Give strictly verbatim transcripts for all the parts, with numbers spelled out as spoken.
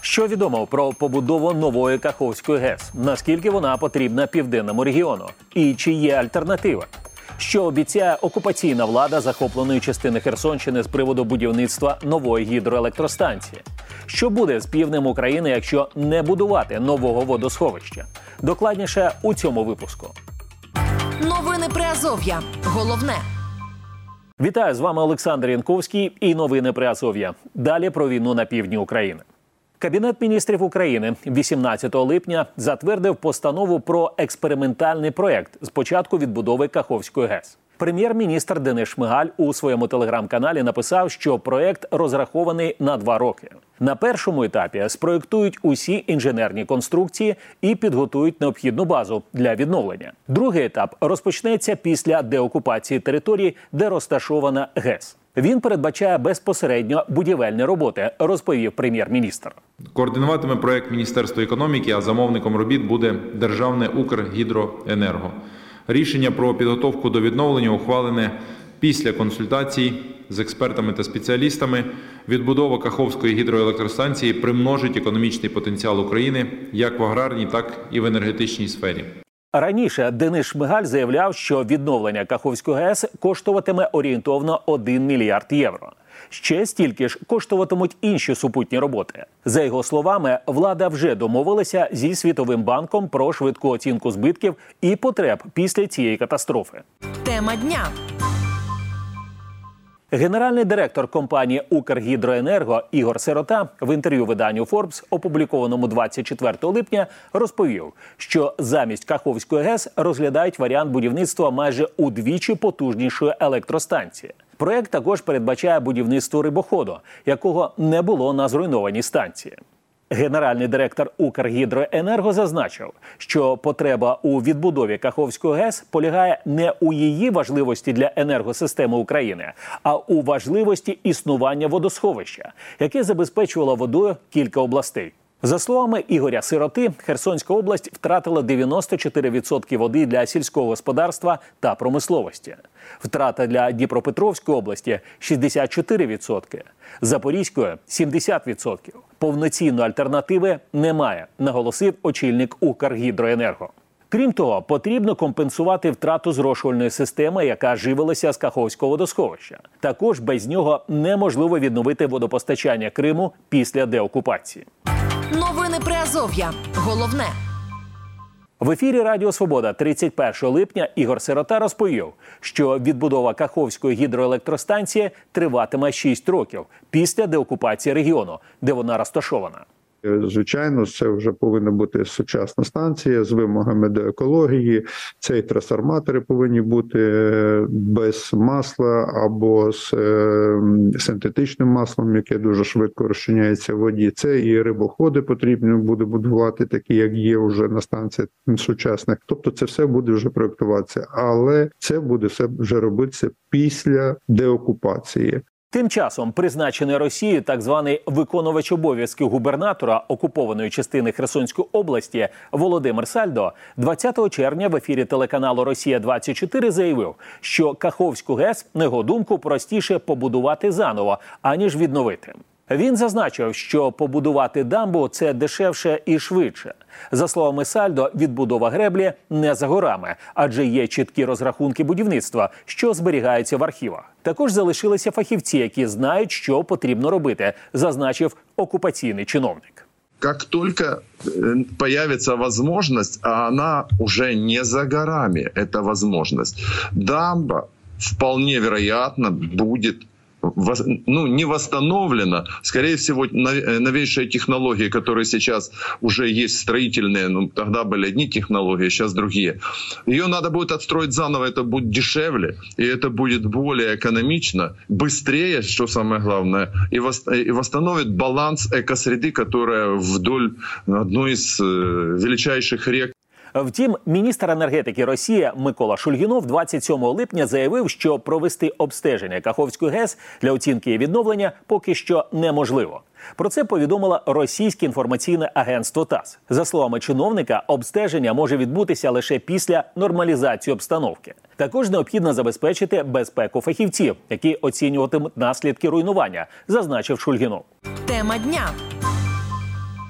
Що відомо про побудову нової Каховської ГЕС? Наскільки вона потрібна південному регіону? І чи є альтернатива? Що обіцяє окупаційна влада захопленої частини Херсонщини з приводу будівництва нової гідроелектростанції? Що буде з півднем України, якщо не будувати нового водосховища? Докладніше у цьому випуску. Новини Приазов'я. Головне. Вітаю, з вами Олександр Янковський і новини Приазов'я. Далі про війну на півдні України. Кабінет міністрів України вісімнадцятого липня затвердив постанову про експериментальний проєкт з початку відбудови Каховської ГЕС. Прем'єр-міністр Денис Шмигаль у своєму телеграм-каналі написав, що проєкт розрахований на два роки. На першому етапі спроєктують усі інженерні конструкції і підготують необхідну базу для відновлення. Другий етап розпочнеться після деокупації території, де розташована ГЕС. Він передбачає безпосередньо будівельні роботи, розповів прем'єр-міністр. Координуватиме проєкт Міністерство економіки, а замовником робіт буде Державне Укргідроенерго. Рішення про підготовку до відновлення ухвалене після консультацій з експертами та спеціалістами. Відбудова Каховської гідроелектростанції примножить економічний потенціал України як в аграрній, так і в енергетичній сфері. Раніше Денис Шмигаль заявляв, що відновлення Каховської ГЕС коштуватиме орієнтовно один мільярд євро. Ще стільки ж коштуватимуть інші супутні роботи. За його словами, влада вже домовилася зі Світовим банком про швидку оцінку збитків і потреб після цієї катастрофи. Тема дня. Генеральний директор компанії «Укргідроенерго» Ігор Сирота в інтерв'ю виданню Forbes, опублікованому двадцять четвертого липня, розповів, що замість Каховської ГЕС розглядають варіант будівництва майже удвічі потужнішої електростанції. Проєкт також передбачає будівництво рибоходу, якого не було на зруйнованій станції. Генеральний директор «Укргідроенерго» зазначив, що потреба у відбудові Каховської ГЕС полягає не у її важливості для енергосистеми України, а у важливості існування водосховища, яке забезпечувало водою кілька областей. За словами Ігоря Сироти, Херсонська область втратила дев'яносто чотири відсотки води для сільського господарства та промисловості. Втрата для Дніпропетровської області – шістдесят чотири відсотки, Запорізької – сімдесят відсотків. Повноцінної альтернативи немає, наголосив очільник «Укргідроенерго». Крім того, потрібно компенсувати втрату зрошувальної системи, яка живилася з Каховського водосховища. Також без нього неможливо відновити водопостачання Криму після деокупації. Новини Приазов'я. Головне. В ефірі Радіо Свобода тридцять першого липня Ігор Сирота розповів, що відбудова Каховської гідроелектростанції триватиме шість років після деокупації регіону, де вона розташована. Звичайно, це вже повинна бути сучасна станція з вимогами до екології. Це і трансформатори повинні бути без масла або з е, синтетичним маслом, яке дуже швидко розчиняється в воді. Це і рибоходи потрібно буде будувати, такі, як є вже на станціях сучасних. Тобто це все буде вже проєктуватися. Але це буде все вже робитися після деокупації. Тим часом призначений Росією так званий виконувач обов'язків губернатора окупованої частини Херсонської області Володимир Сальдо двадцятого червня в ефірі телеканалу «Росія двадцять чотири» заявив, що Каховську ГЕС, на його думку, простіше побудувати заново, аніж відновити. Він зазначив, що побудувати дамбу – це дешевше і швидше. За словами Сальдо, відбудова греблі не за горами, адже є чіткі розрахунки будівництва, що зберігаються в архівах. Також залишилися фахівці, які знають, що потрібно робити, зазначив окупаційний чиновник. Как только появится возможность, а она уже не за горами, эта возможность, дамба вполне вероятно будет ну, не восстановлена. Скорее всего, новейшие технологии, которые сейчас уже есть строительные, ну, тогда были одни технологии, сейчас другие. Ее надо будет отстроить заново, это будет дешевле, и это будет более экономично, быстрее, что самое главное, и восстановит баланс экосреды, которая вдоль одной из величайших рек. Втім, міністр енергетики Росії Микола Шульгінов двадцять сьомого липня заявив, що провести обстеження Каховської ГЕС для оцінки і відновлення поки що неможливо. Про це повідомило російське інформаційне агентство ТАСС. За словами чиновника, обстеження може відбутися лише після нормалізації обстановки. Також необхідно забезпечити безпеку фахівців, які оцінюватимуть наслідки руйнування, зазначив Шульгінов. Тема дня.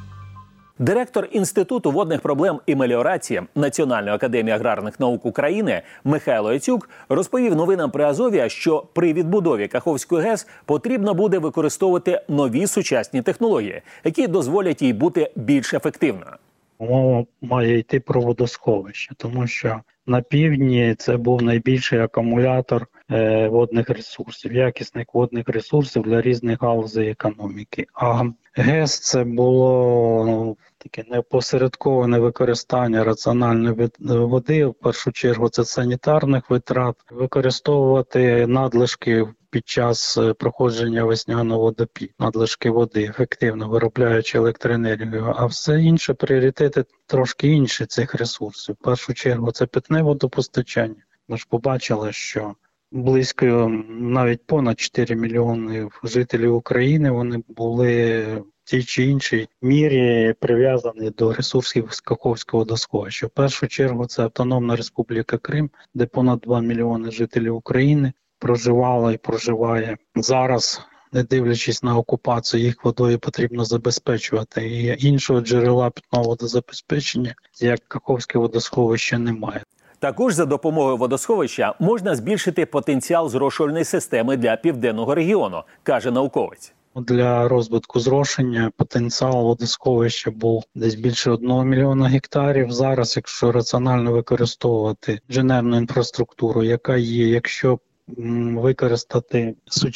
Директор Інституту водних проблем і меліорації Національної академії аграрних наук України Михайло Яцюк розповів новинам Приазов'я, що при відбудові Каховської ГЕС потрібно буде використовувати нові сучасні технології, які дозволять їй бути більш ефективною. Мова має йти про водосховище, тому що на півдні це був найбільший акумулятор е, водних ресурсів, якісних водних ресурсів для різних галузей економіки. А ГЕС – це було ну, таке неопосередковане використання раціональної води, в першу чергу це санітарних витрат, використовувати надлишки під час проходження весняного водопію, надлишки води, ефективно виробляючи електроенергію, а все інше, пріоритети трошки інші цих ресурсів. В першу чергу це питне водопостачання. Ми ж побачили, що близько навіть понад чотири мільйони жителів України, вони були в тій чи іншій мірі прив'язані до ресурсів з Каховського водосховища. В першу чергу це Автономна Республіка Крим, де понад два мільйони жителів України проживало і проживає. Зараз, не дивлячись на окупацію, їх водою потрібно забезпечувати. І іншого джерела питного водозабезпечення, як Каховське водосховище, немає. Також за допомогою водосховища можна збільшити потенціал зрошувальної системи для південного регіону, каже науковець. Для розвитку зрошення потенціал водосховища був десь більше одного мільйона гектарів. Зараз, якщо раціонально використовувати інженерну інфраструктуру, яка є, якщо використати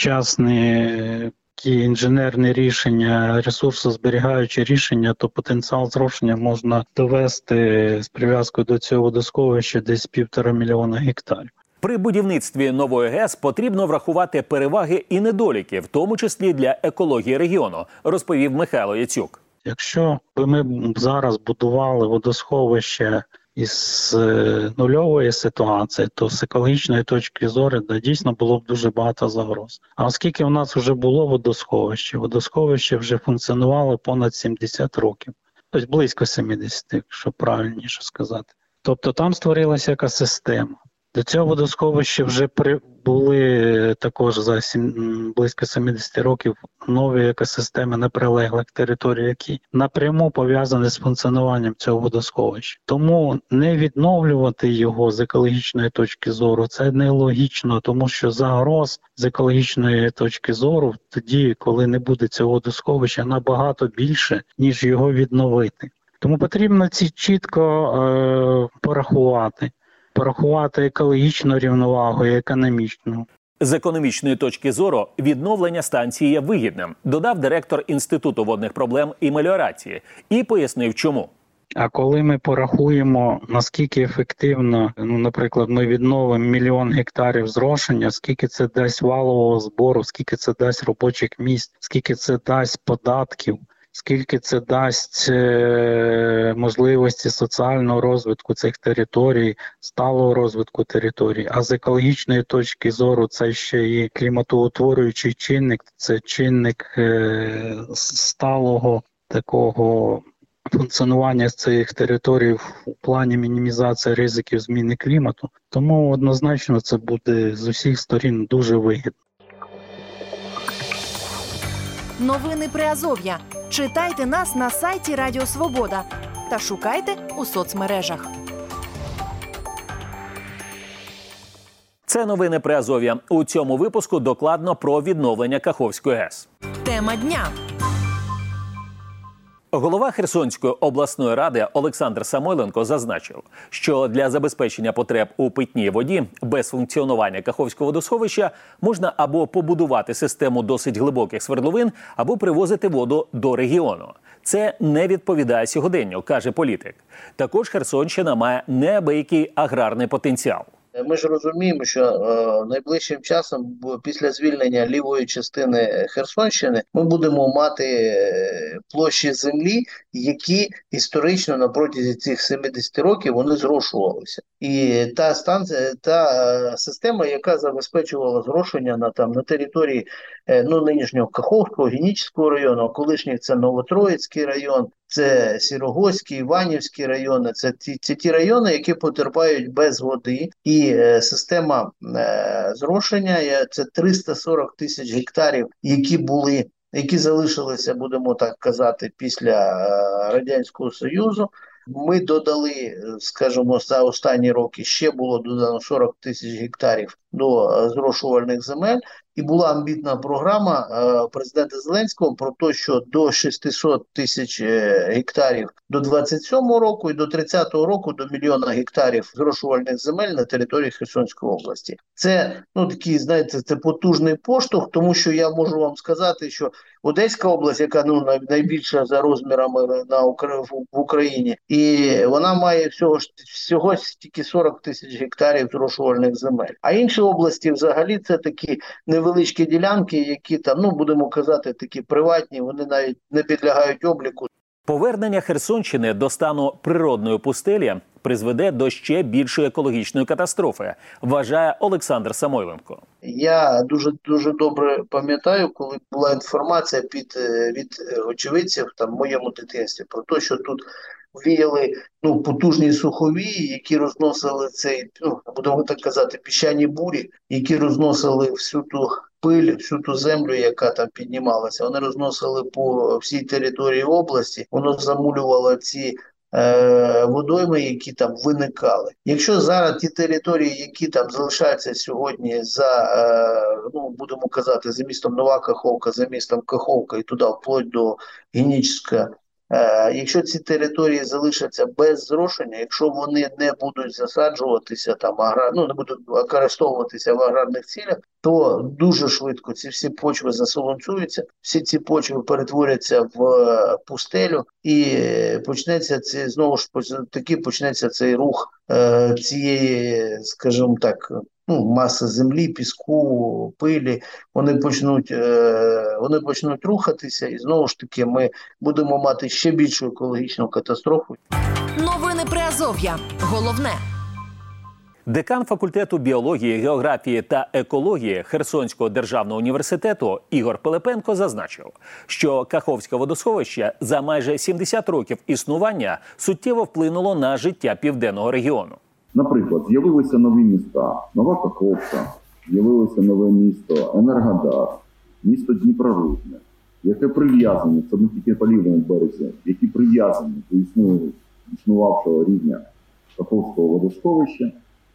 сучасні інженерні рішення, ресурсозберігаючі рішення, то потенціал зрошення можна довести з прив'язкою до цього водосховища десь півтора мільйона гектарів. При будівництві нової ГЕС потрібно врахувати переваги і недоліки, в тому числі для екології регіону, розповів Михайло Яцюк. Якщо б ми зараз будували водосховище із нульової ситуації, то з екологічної точки зору да, дійсно було б дуже багато загроз. А оскільки у нас вже було водосховище, водосховище вже функціонувало понад сімдесят років, тобто близько сімдесят, якщо правильніше сказати. Тобто там створилася екосистема. До цього водосховища вже при... були також за сім... близько сімдесят років нові екосистеми на прилеглих територіях, які напряму пов'язані з функціонуванням цього водосховища. Тому не відновлювати його з екологічної точки зору – це нелогічно, тому що загроз з екологічної точки зору тоді, коли не буде цього водосховища, набагато більше, ніж його відновити. Тому потрібно ці чітко е... порахувати. порахувати екологічну рівновагу і економічну. З економічної точки зору відновлення станції є вигідним, додав директор Інституту водних проблем і меліорації, і пояснив, чому. А коли ми порахуємо, наскільки ефективно, ну, наприклад, ми відновимо мільйон гектарів зрошення, скільки це дасть валового збору, скільки це дасть робочих місць, скільки це дасть податків, скільки це дасть е, можливості соціального розвитку цих територій, сталого розвитку територій. А з екологічної точки зору це ще і кліматоутворюючий чинник, це чинник е, сталого такого функціонування цих територій у плані мінімізації ризиків зміни клімату. Тому однозначно це буде з усіх сторін дуже вигідно. Новини Приазов'я. Читайте нас на сайті Радіо Свобода та шукайте у соцмережах. Це новини Приазов'я. У цьому випуску докладно про відновлення Каховської ГЕС. Тема дня. Голова Херсонської обласної ради Олександр Самойленко зазначив, що для забезпечення потреб у питній воді без функціонування Каховського водосховища можна або побудувати систему досить глибоких свердловин, або привозити воду до регіону. Це не відповідає сьогоденню, каже політик. Також Херсонщина має неабиякий аграрний потенціал. Ми ж розуміємо, що е, найближчим часом, після звільнення лівої частини Херсонщини, ми будемо мати площі землі, які історично на протязі цих сімдесят років вони зрошувалися. І та станція, та система, яка забезпечувала зрошення на там на території е, ну нинішнього Каховського, Генічеського району, а колишніх це Новотроїцький район, це Сірогозький, Іванівський райони, це ті, це ті райони, які потерпають без води. І е, система е, зрошення, це триста сорок тисяч гектарів, які були які залишилися, будемо так казати, після Радянського Союзу. Ми додали, скажімо, за останні роки ще було додано сорок тисяч гектарів до зрошувальних земель. І була амбітна програма президента Зеленського про те, що до шістсот тисяч гектарів до двадцять сьомого року і до тридцятого року до мільйона гектарів зрошувальних земель на території Херсонської області. Це, ну, такий, знаєте, це потужний поштовх, тому що я можу вам сказати, що Одеська область, яка, ну, найбільша за розмірами на в Україні, і вона має всього всього тільки сорок тисяч гектарів зрошувальних земель. А інші області взагалі це такі невеличкі ділянки, які там, ну, будемо казати, такі приватні, вони навіть не підлягають обліку. Повернення Херсонщини до стану природної пустелі призведе до ще більшої екологічної катастрофи, вважає Олександр Самойленко. Я дуже дуже добре пам'ятаю, коли була інформація під від очевидців там в моєму дитинстві про те, що тут віяли, ну, потужні суховії, які розносили цей, ну, будемо так казати, піщані бурі, які розносили всю ту пиль, всю ту землю, яка там піднімалася. Вони розносили по всій території області, воно замулювало ці е, водойми, які там виникали. Якщо зараз ті території, які там залишаються сьогодні за, е, ну, будемо казати, за містом Нова Каховка, за містом Каховка і туди вплоть до Генічеська, Е, якщо ці території залишаться без зрошення, якщо вони не будуть засаджуватися там, аграр, ну, не будуть використовуватися в аграрних цілях, то дуже швидко ці всі почви засолонцюються, всі ці почви перетворяться в пустелю, і почнеться ці, знову ж таки почнеться цей рух е, цієї, скажімо так, ну, маси землі, піску, пилі, вони почнуть, е, вони почнуть рухатися, і знову ж таки ми будемо мати ще більшу екологічну катастрофу. Новини Приазов'я. Головне. Декан факультету біології, географії та екології Херсонського державного університету Ігор Пилипенко зазначив, що Каховське водосховище за майже сімдесят років існування суттєво вплинуло на життя південного регіону. Наприклад, з'явилися нові міста, Нова Каховка, з'явилося нове місто Енергодар, місто Дніпрорудне, яке прив'язане, це не тільки по лівому березі, які прив'язані до існувавшого рівня Каховського водосховища.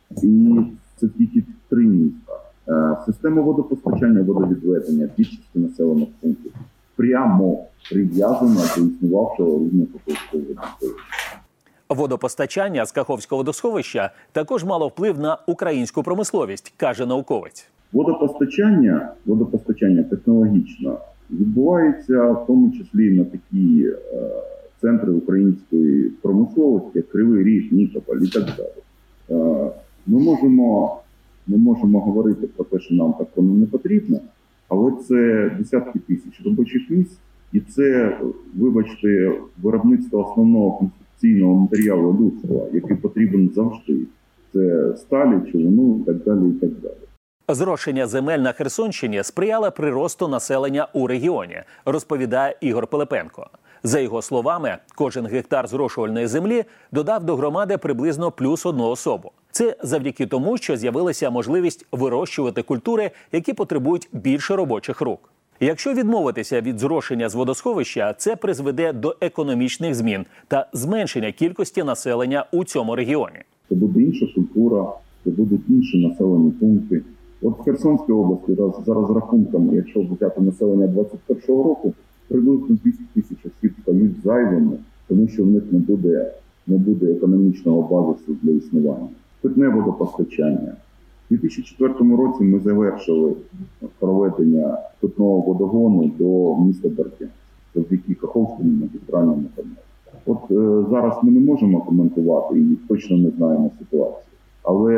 І це тільки три міста. Система водопостачання, водовідведення більшості населених пунктів прямо прив'язана до існувавшого рівня Каховського водосховища. Водопостачання з Каховського водосховища також мало вплив на українську промисловість, каже науковець. Водопостачання, водопостачання технологічно відбувається в тому числі на такі е, центри української промисловості, як Кривий Ріг, Нікополь і так далі. Е, ми, можемо, ми можемо говорити про те, що нам так воно не потрібно, але це десятки тисяч робочих місць, і це, вибачте, виробництво основного конструкційного матеріалу людства, який потрібен завжди. Це сталі, човну і так далі, і так далі. Зрошення земель на Херсонщині сприяло приросту населення у регіоні, розповідає Ігор Пилипенко. За його словами, кожен гектар зрошувальної землі додав до громади приблизно плюс одну особу. Це завдяки тому, що з'явилася можливість вирощувати культури, які потребують більше робочих рук. Якщо відмовитися від зрошення з водосховища, це призведе до економічних змін та зменшення кількості населення у цьому регіоні. Це буде інша культура, це будуть інші населені пункти. От в Херсонській області за розрахунками, якщо взяти населення двадцять першого року, приблизно двісті тисяч осіб стають зайвими, тому що в них не буде, не буде економічного базису для існування. Питне водопостачання. У дві тисячі четвертому році ми завершили проведення питного водогону до міста Бердянськ завдяки Каховському магістральному каналу. От е, зараз ми не можемо коментувати і точно не знаємо ситуацію. Але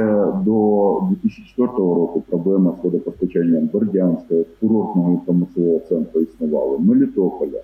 до дві тисячі четвертого року проблема з водопостачанням Бердянська, курортного і промислового центру існували, Мелітополя.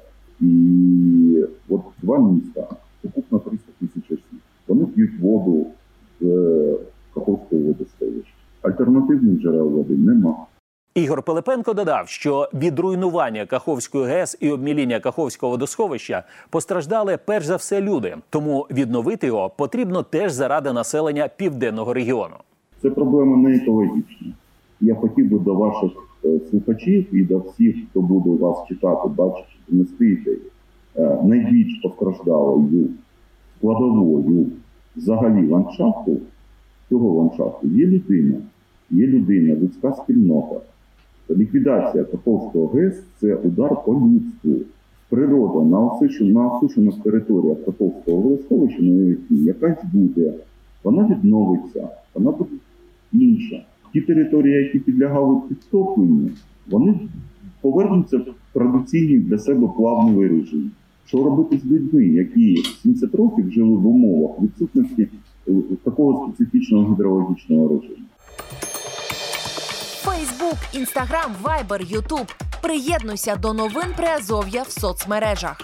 І от два міста, сукупно триста тисяч осіб, вони п'ють воду з Каховського водосховища. Альтернативних джерел води нема. Ігор Пилипенко додав, що від руйнування Каховської ГЕС і обміління Каховського водосховища постраждали перш за все люди. Тому відновити його потрібно теж заради населення південного регіону. Це проблема не екологічна. Я хотів би до ваших е, слухачів і до всіх, хто буде вас читати, бачити, нести ідеї. Е, найбільш постраждалою складовою взагалі ландшафту, цього ландшафту є людина. Є людина, людська спільнота. Ліквідація Каховського ГЕС – це удар по людству. Природа на осушених, на осушених територіях Каховського водосховища на Європі якась буде. Вона відновиться, вона буде інша. Ті території, які підлягали підтопленню, вони повернуться в традиційний для себе плавний режим. Що робити з людьми, які сімдесят років жили в умовах відсутності такого специфічного гідрологічного режиму? Фейсбук, Інстаграм, Вайбер, Ютуб. Приєднуйся до новин Приазов'я в соцмережах.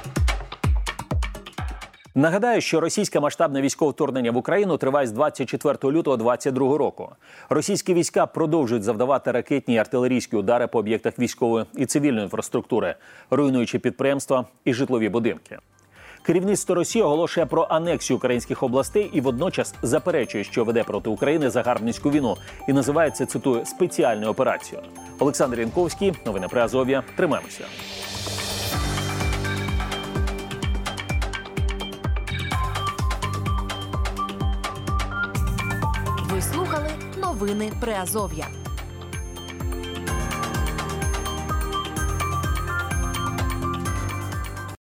Нагадаю, що російське масштабне військове вторгнення в Україну триває з двадцять четвертого лютого двадцять другого року. Російські війська продовжують завдавати ракетні і артилерійські удари по об'єктах військової і цивільної інфраструктури, руйнуючи підприємства і житлові будинки. Керівництво Росії оголошує про анексію українських областей і водночас заперечує, що веде проти України загарбницьку війну і називає це, цитую, спеціальною операцією. Олександр Янковський, новини Приазов'я. Тримаємося. Ви слухали новини Приазов'я.